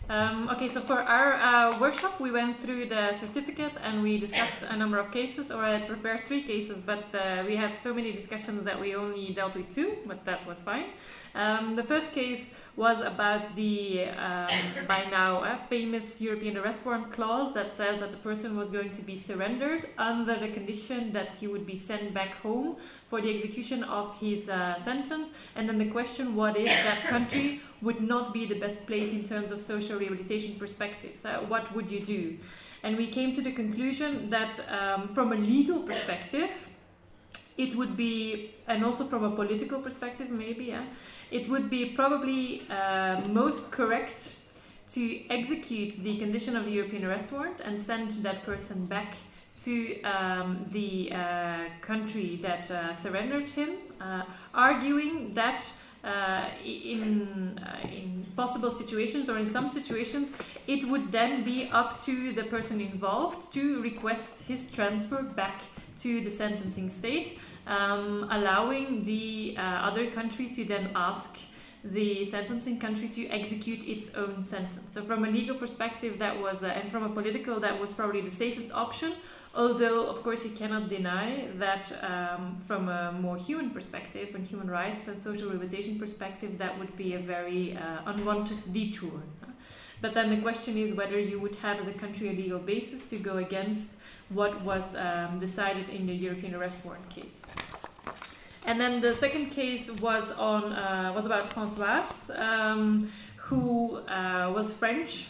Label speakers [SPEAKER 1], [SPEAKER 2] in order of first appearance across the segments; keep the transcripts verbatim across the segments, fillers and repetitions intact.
[SPEAKER 1] Um, okay, so for our uh, workshop, we went through the certificate and we discussed a number of cases, or I had prepared three cases, but uh, we had so many discussions that we only dealt with two, but that was fine. Um, the first case was about the, um, by now, uh, famous European arrest warrant clause that says that the person was going to be surrendered under the condition that he would be sent back home for the execution of his uh, sentence. And then the question, what if that country would not be the best place in terms of social rehabilitation perspectives? Uh, what would you do? And we came to the conclusion that um, from a legal perspective, it would be, and also from a political perspective maybe, yeah, it would be probably uh, most correct to execute the condition of the European arrest warrant and send that person back to um, the uh, country that uh, surrendered him, uh, arguing that uh, in, uh, in possible situations, or in some situations, it would then be up to the person involved to request his transfer back to the sentencing state, um, allowing the uh, other country to then ask the sentencing country to execute its own sentence. So from a legal perspective, that was, uh, and from a political, that was probably the safest option. Although, of course, you cannot deny that um, from a more human perspective, and human rights and social rehabilitation perspective, that would be a very uh, unwanted detour. But then the question is whether you would have as a country a legal basis to go against what was um, decided in the European arrest warrant case. And then the second case was on uh, was about Françoise, um, who uh, was French.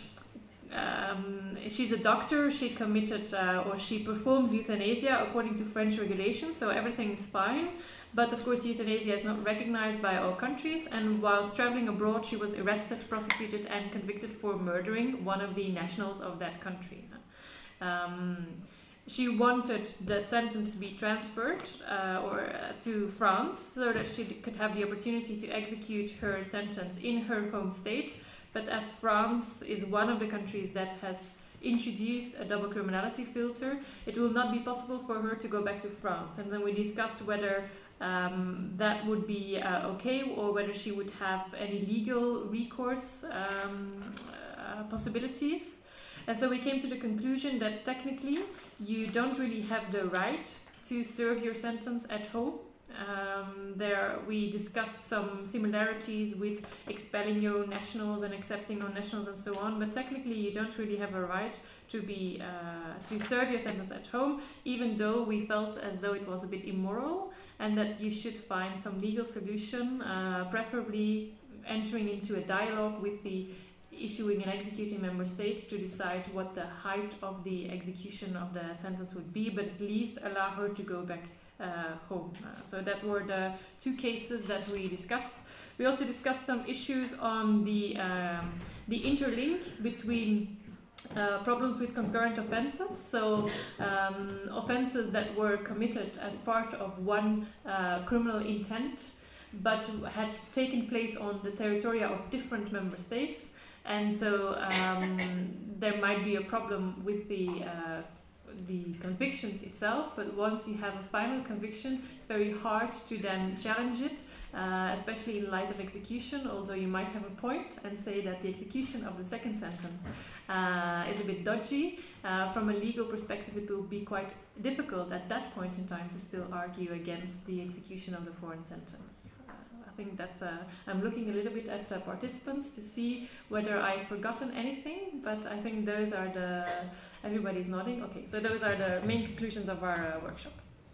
[SPEAKER 1] Um, she's a doctor. She committed uh, or she performs euthanasia according to French regulations, so everything is fine. But of course, euthanasia is not recognized by all countries. And whilst traveling abroad, she was arrested, prosecuted, and convicted for murdering one of the nationals of that country. Um, She wanted that sentence to be transferred uh, or uh, to France so that she could have the opportunity to execute her sentence in her home state. But as France is one of the countries that has introduced a double criminality filter, it will not be possible for her to go back to France. And then we discussed whether um, that would be uh, okay, or whether she would have any legal recourse um, uh, possibilities. And so we came to the conclusion that technically you don't really have the right to serve your sentence at home. Um, there we discussed some similarities with expelling your own nationals and accepting non-nationals and so on, but technically you don't really have a right to be uh, to serve your sentence at home, even though we felt as though it was a bit immoral and that you should find some legal solution, uh, preferably entering into a dialogue with the issuing and executing member state to decide what the height of the execution of the sentence would be, but at least allow her to go back uh, home. Uh, so that were the two cases that we discussed. We also discussed some issues on the, um, the interlink between uh, problems with concurrent offences, so um, offences that were committed as part of one uh, criminal intent but had taken place on the territory of different member states. And so um, there might be a problem with the uh, the convictions itself, but once you have a final conviction, it's very hard to then challenge it, uh, especially in light of execution, although you might have a point and say that the execution of the second sentence uh, is a bit dodgy. Uh, from a legal perspective, it will be quite difficult at that point in time to still argue against the execution of the foreign sentence. I think that uh, I'm looking a little bit at the participants to see whether I've forgotten anything, but I think those are the, everybody's nodding. Okay, so those are the main conclusions of our uh, workshop.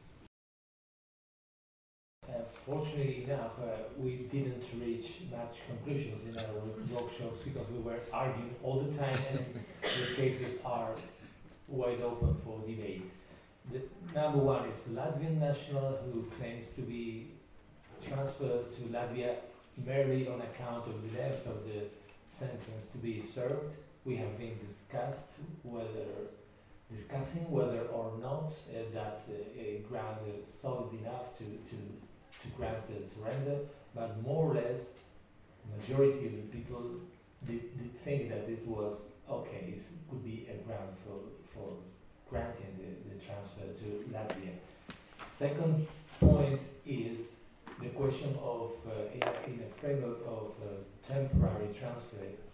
[SPEAKER 2] Uh, fortunately enough, uh, we didn't reach much conclusions in our workshops because we were arguing all the time and the cases are wide open for debate. The number one is Latvian national who claims to be transferred to Latvia merely on account of the length of the sentence to be served. We have been discussed whether discussing whether or not uh, that's a, a ground uh, solid enough to, to, to grant a surrender, but more or less majority of the people did, did think that it was okay, it could be a ground for, for granting the, the transfer to Latvia. Second point is the question of, uh, in, a, in a framework of uh, temporary transfer,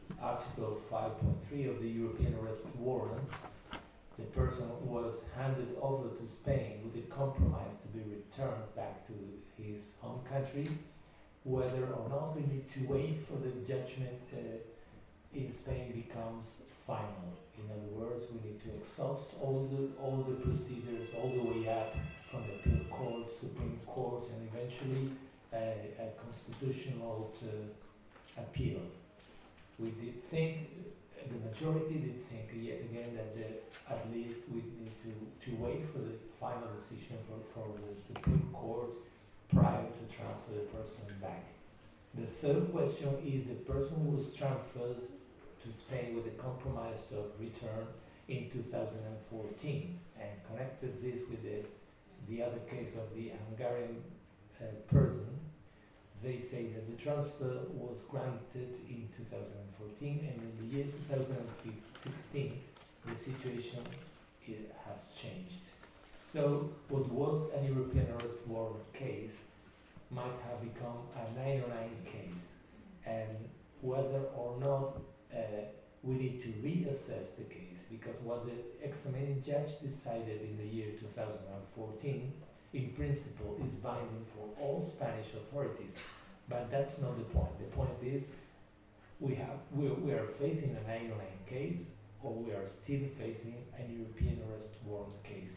[SPEAKER 2] Article five point three of the European Arrest Warrant, the person was handed over to Spain with a compromise to be returned back to his home country, whether or not we need to wait for the judgment uh, in Spain becomes final. In other words, we need to exhaust all the all the procedures all the way up from the appeal court, Supreme Court, and eventually uh, a constitutional uh, appeal. We did think, the majority did think yet again that the, at least we need to, to wait for the final decision for, for the Supreme Court prior to transfer the person back. The third question is the person who was transferred to Spain with a compromise of return in two thousand fourteen and connected this with the, the other case of the Hungarian uh, person. They say that the transfer was granted in two thousand fourteen, and in the year two thousand sixteen the situation it has changed. So what was an European arrest warrant case might have become a nine oh nine case, and whether or not uh, we need to reassess the case, because what the examining judge decided in the year two thousand fourteen in principle is binding for all Spanish authorities, but that's not the point. The point is we have we, we are facing a nine oh nine case, or we are still facing an European arrest warrant case.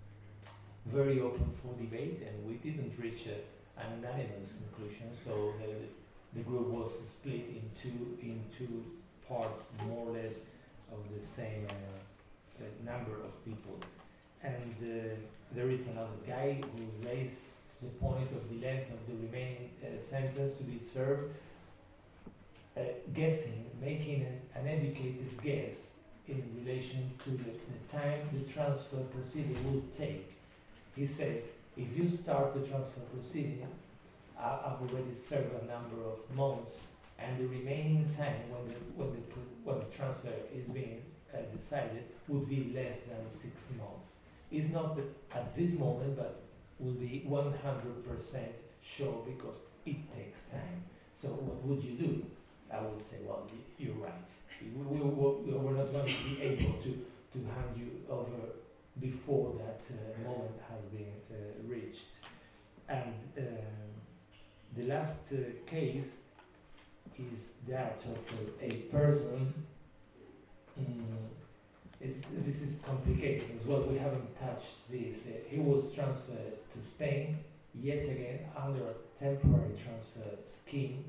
[SPEAKER 2] Very open for debate, and we didn't reach a, an unanimous conclusion, so the, the group was split into into parts more or less of the same uh, uh, number of people. And uh, there is another guy who raised the point of the length of the remaining uh, sentence to be served, uh, guessing, making an, an educated guess in relation to the, the time the transfer proceeding will take. He says, if you start the transfer proceeding, I, I've already served a number of months, and the remaining time when the, when the, when the transfer is being uh, decided would be less than six months. It's not that at this moment, but will be one hundred percent sure because it takes time. So what would you do? I would say, well, you're right. We, we, we, we're not going to be able to, to hand you over before that uh, moment has been uh, reached. And uh, the last uh, case is that of a, a person. Mm, It's, this is complicated as well. We haven't touched this. Uh, he was transferred to Spain, yet again under a temporary transfer scheme,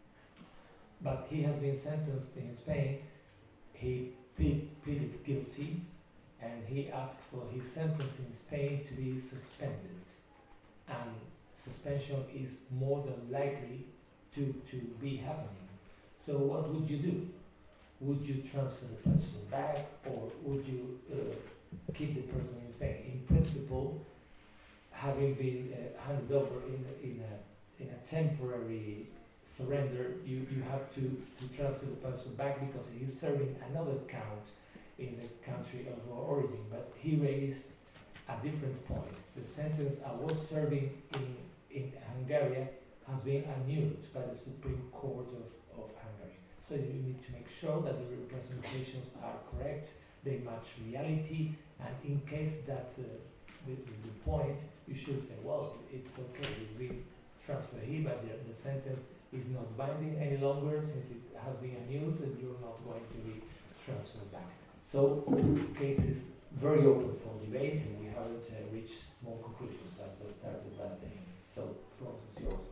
[SPEAKER 2] but he has been sentenced in Spain. He pleaded guilty, and he asked for his sentence in Spain to be suspended. And suspension is more than likely to, to be happening. So what would you do? Would you transfer the person back, or would you uh, keep the person in Spain? In principle, having been uh, handed over in, in, a, in a temporary surrender, you, you have to, to transfer the person back because he is serving another count in the country of origin. But he raised a different point. The sentence I was serving in, in Hungary has been annulled by the Supreme Court of, of Hungary. So you need to make sure that the representations are correct, they match reality, and in case that's uh, the, the point, you should say, well, it's okay, we transfer here, but the, the sentence is not binding any longer since it has been annulled and you're not going to be transferred back. So the case is very open for debate, and we haven't uh, reached more conclusions, as I started by saying. So the floor is yours.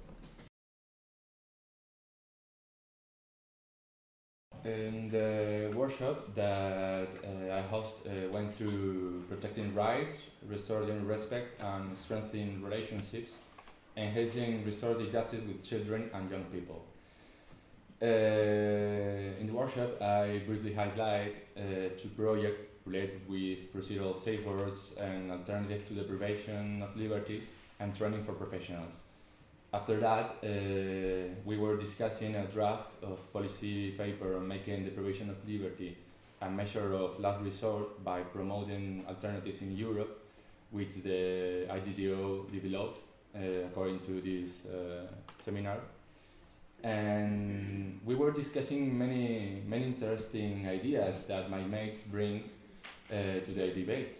[SPEAKER 3] In the workshop that uh, I host uh, went through protecting rights, restoring respect, and strengthening relationships, enhancing restorative justice with children and young people. Uh, in the workshop, I briefly highlight uh, two projects related with procedural safeguards and alternatives to deprivation of liberty and training for professionals. After that, uh, we were discussing a draft of policy paper on making deprivation of liberty a measure of last resort by promoting alternatives in Europe, which the I G G O developed uh, according to this uh, seminar. and we were discussing many many interesting ideas that my mates bring uh, to the debate.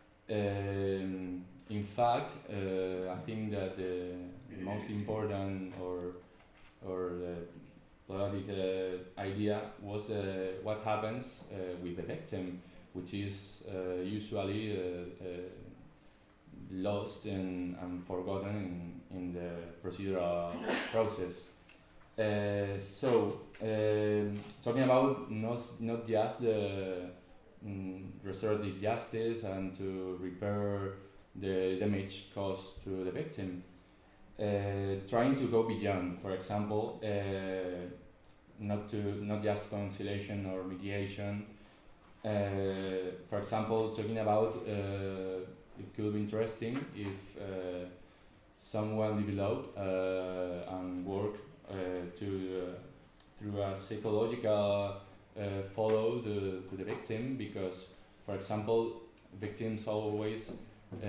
[SPEAKER 3] Um, in fact, uh, I think that the most important or or the problematic uh, idea was uh, what happens uh, with the victim, which is uh, usually uh, uh, lost and, and forgotten in, in the procedural process. Uh, so, um talking about not, not just the mm, restorative justice and to repair the damage caused to the victim, uh, trying to go beyond, for example, uh, not to not just conciliation or mediation. Uh, for example, talking about uh, it could be interesting if uh, someone developed uh, and work uh, to uh, through a psychological uh, follow the, to the victim, because, for example, victims always uh,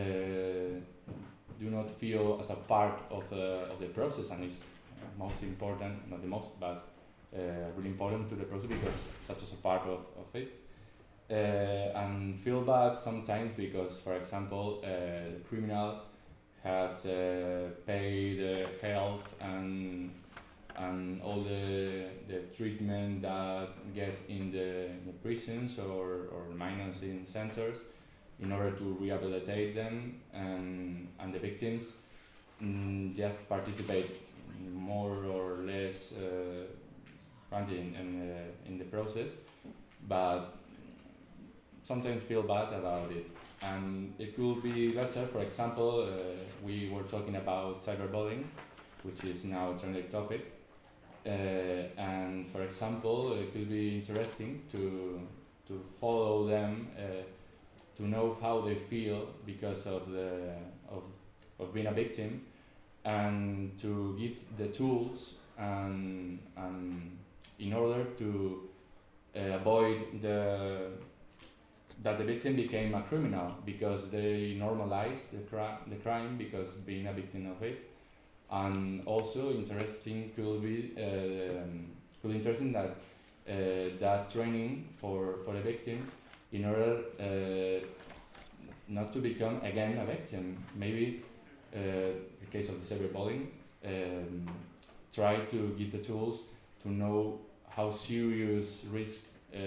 [SPEAKER 3] do not feel as a part of the of the process, and it's most important, not the most, but uh, really important to the process because such as a part of, of it. Uh, and feel bad sometimes because, for example, uh, the criminal has uh, paid uh, health and and all the the treatment that get in the, in the prisons or or financing centers in order to rehabilitate them, and and the victims mm, just participate more or less uh, in in, uh, in the process, but sometimes feel bad about it. And it could be better, for example, uh, we were talking about cyberbullying, which is now a trending topic. Uh, and for example, it could be interesting to to follow them, uh, to know how they feel because of the of, of being a victim, and to give the tools and, and in order to uh, avoid the that the victim became a criminal because they normalized the, cri- the crime because being a victim of it. And also interesting could be uh, um, could be interesting that uh, that training for, for the victim in order uh, not to become again a victim. Maybe uh, in case of the cyberbullying, um, try to give the tools to know how serious risk uh,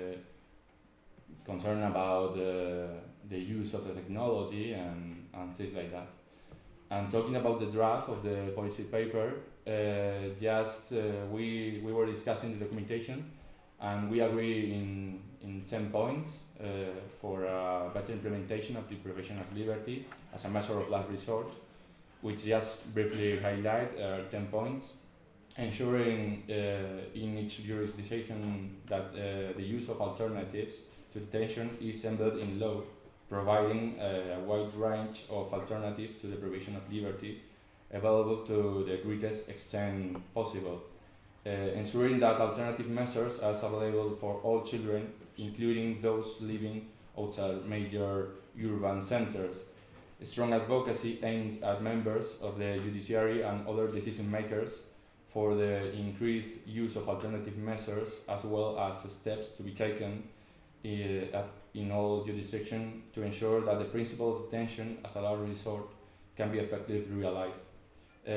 [SPEAKER 3] concern about uh, the use of the technology and, and things like that. And talking about the draft of the policy paper, uh, just uh, we we were discussing the documentation, and we agree in in ten points uh, for a better implementation of the deprivation of liberty as a measure of last resort, which just briefly highlight uh, ten points, ensuring uh, in each jurisdiction that uh, the use of alternatives to detention is embedded in law, providing uh, a wide range of alternatives to the deprivation of liberty available to the greatest extent possible, uh, ensuring that alternative measures are available for all children, including those living outside major urban centers. A strong advocacy aimed at members of the judiciary and other decision makers for the increased use of alternative measures, as well as steps to be taken uh, at in all jurisdictions to ensure that the principle of detention as a last resort can be effectively realized. Uh,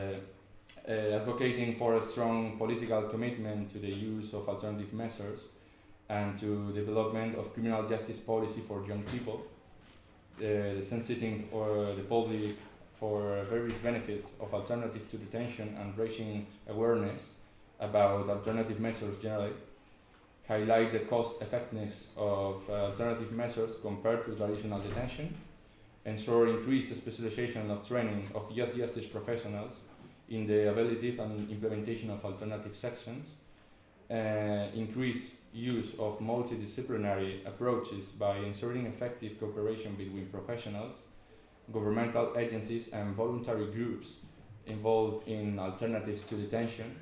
[SPEAKER 3] uh, advocating for a strong political commitment to the use of alternative measures and to development of criminal justice policy for young people, uh, the sensitivity for the public for various benefits of alternative to detention and raising awareness about alternative measures generally, highlight the cost effectiveness of uh, alternative measures compared to traditional detention, ensure increased specialization of training of youth justice professionals in the ability and implementation of alternative sections, uh, increase use of multidisciplinary approaches by ensuring effective cooperation between professionals, governmental agencies and voluntary groups involved in alternatives to detention,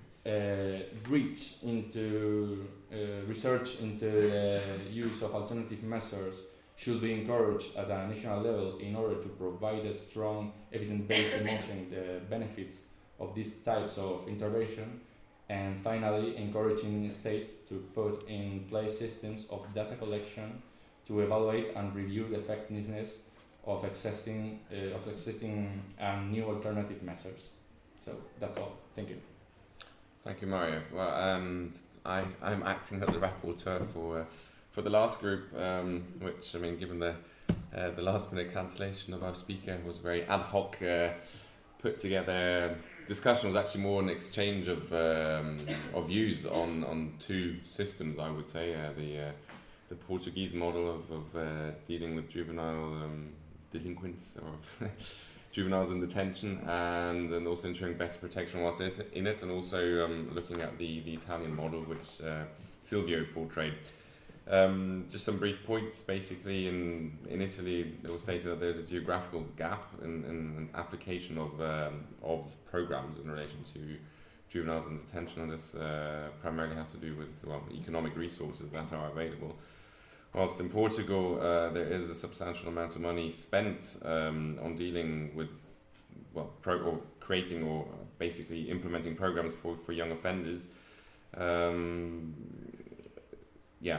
[SPEAKER 3] uh, reach into uh, research into the use of alternative measures should be encouraged at a national level in order to provide a strong evidence-based emotion the benefits of these types of intervention, and finally encouraging states to put in place systems of data collection to evaluate and review the effectiveness of existing uh, of existing and new alternative measures. So that's all. Thank you.
[SPEAKER 4] Thank you, Mario. Well, and I I'm acting as a rapporteur for uh, for the last group, um, which I mean, given the uh, the last minute cancellation of our speaker, was very ad hoc, uh, put together. Discussion was actually more an exchange of um, of views on on two systems. I would say uh, the uh, the Portuguese model of, of uh, dealing with juvenile um, delinquents or juveniles in detention, and, and also ensuring better protection whilst in it, and also um, looking at the, the Italian model, which uh, Silvio portrayed. Um, just some brief points. Basically, in in Italy, it was stated that there's a geographical gap in, in, in application of um, of programs in relation to juveniles in detention, and this uh, primarily has to do with well economic resources that are available. Whilst in Portugal, uh, there is a substantial amount of money spent um, on dealing with well pro or creating or basically implementing programs for for young offenders. Um, Yeah,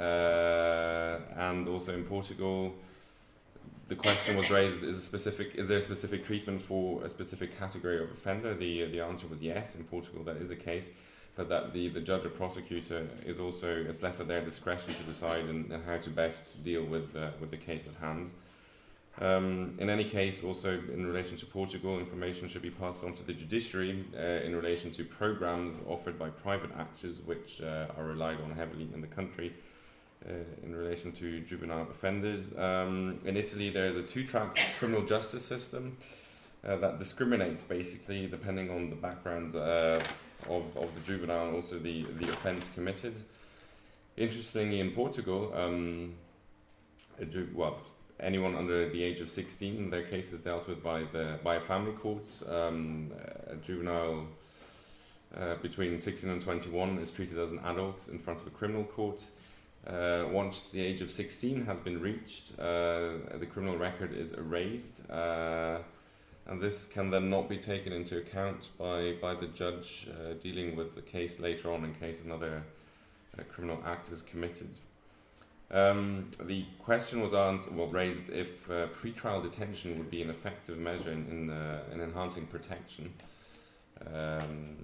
[SPEAKER 4] uh, and also in Portugal, the question was raised: is a specific? Is there a specific treatment for a specific category of offender? The the answer was yes. In Portugal, that is the case, but that the, the judge or prosecutor is also it's left at their discretion to decide and, and how to best deal with uh, with the case at hand. Um, in any case, also in relation to Portugal, information should be passed on to the judiciary uh, in relation to programs offered by private actors which uh, are relied on heavily in the country uh, in relation to juvenile offenders. Um, in Italy, there is a two-track criminal justice system uh, that discriminates basically depending on the background uh, of, of the juvenile and also the, the offence committed. Interestingly, in Portugal, um, a ju well, anyone under the age of sixteen, their case is dealt with by the by a family court. Um, a juvenile uh, between sixteen and twenty-one is treated as an adult in front of a criminal court. Uh, once the age of sixteen has been reached, uh, the criminal record is erased, uh, and this can then not be taken into account by, by the judge uh, dealing with the case later on in case another uh, criminal act is committed. Um, the question was answered, well, raised if uh, pre-trial detention would be an effective measure in, in, uh, in enhancing protection. Um,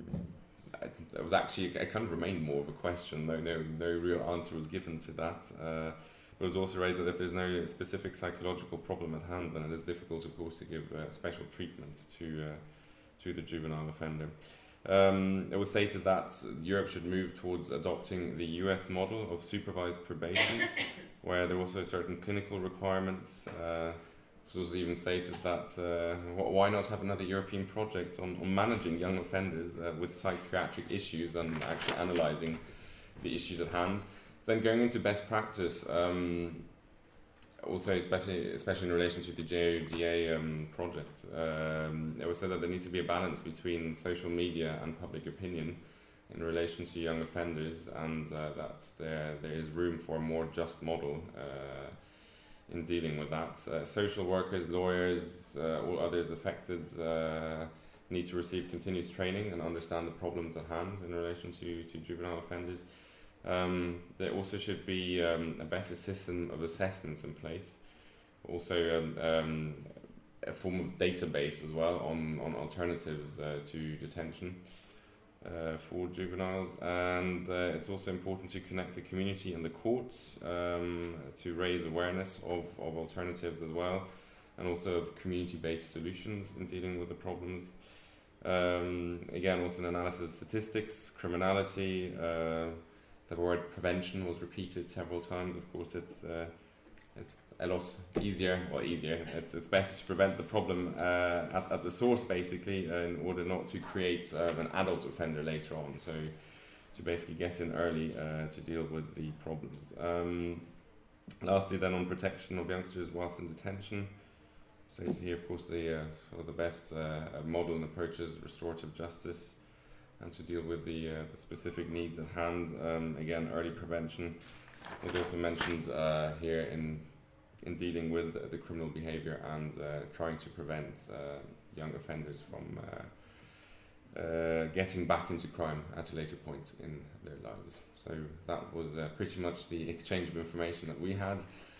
[SPEAKER 4] it was actually, it kind of remained more of a question, though no, no real answer was given to that. Uh, it was also raised that if there's no specific psychological problem at hand, then it is difficult, of course, to give uh, special treatment to, uh, to the juvenile offender. Um, it was stated that Europe should move towards adopting the U S model of supervised probation, where there were also certain clinical requirements. Uh, it was even stated that uh, why not have another European project on, on managing young offenders uh, with psychiatric issues and actually analysing the issues at hand. Then going into best practice, um, also especially, especially in relation to the J O D A um, project, um, it was said that there needs to be a balance between social media and public opinion in relation to young offenders, and uh, that there, there is room for a more just model uh, in dealing with that. Uh, social workers, lawyers, uh, all others affected uh, need to receive continuous training and understand the problems at hand in relation to, to juvenile offenders. Um, there also should be um, a better system of assessments in place. Also um, um, a form of database as well on, on alternatives uh, to detention uh, for juveniles. And uh, it's also important to connect the community and the courts um, to raise awareness of, of alternatives as well, and also of community-based solutions in dealing with the problems. Um, again, also an analysis of statistics, criminality. Uh, The word prevention was repeated several times. Of course, it's uh, it's a lot easier, or easier. It's it's better to prevent the problem uh, at at the source, basically, uh, in order not to create uh, an adult offender later on. So, to basically get in early uh, to deal with the problems. Um, lastly, then on protection of youngsters whilst in detention. So here, of course, the uh, sort of the best uh, model and approach is restorative justice, and to deal with the, uh, the specific needs at hand. Um, again, early prevention is also mentioned uh, here in in dealing with the criminal behaviour and uh, trying to prevent uh, young offenders from uh, uh, getting back into crime at a later point in their lives. So that was uh, pretty much the exchange of information that we had.